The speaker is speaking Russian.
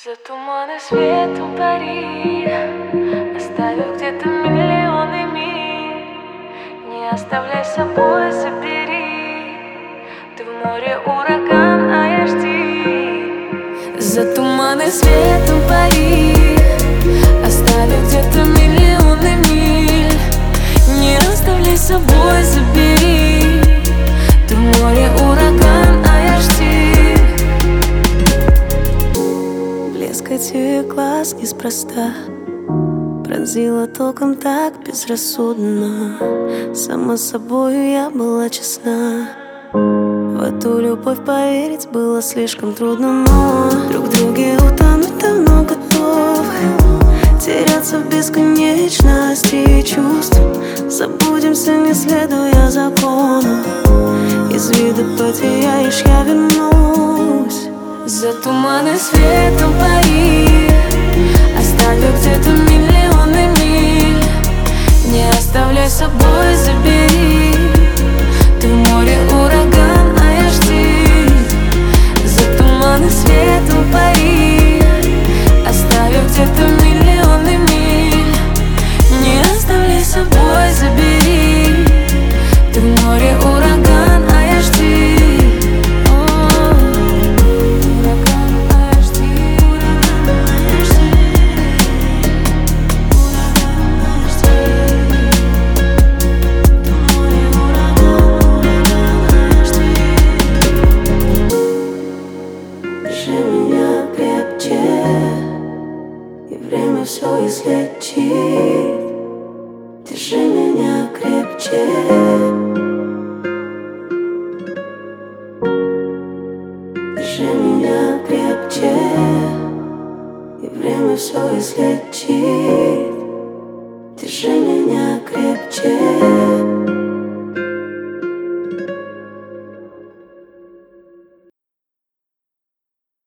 За туманы светом пари, оставив где-то миллионы миль. Не оставляй собой, забери. Ты в море ураган, а я жди. За туманы светом пари, оставив где-то миллионы миль. Не оставляй собой, забери. Ты в море ураган, а я жди. Блеск этих глаз неспроста пронзила током так безрассудно. Сама собою я была честна. В эту любовь поверить было слишком трудно, но друг в друге утонуть давно готов. Теряться в бесконечности чувств. Забудемся, не следуя закону. Из вида потеряешь, я вернусь. За туманы светом пари, оставив где-то миллионы миль. Не оставляй собой, забери. Ты в море ураган, а я жди. За туманы светом пари, оставив где-то миллионы миль. Не оставляй собой, забери. Ты в море ураган, а я жди. Держи меня крепче, и время все излечит. Держи меня крепче. Держи меня крепче, и время все излечит. Держи меня крепче.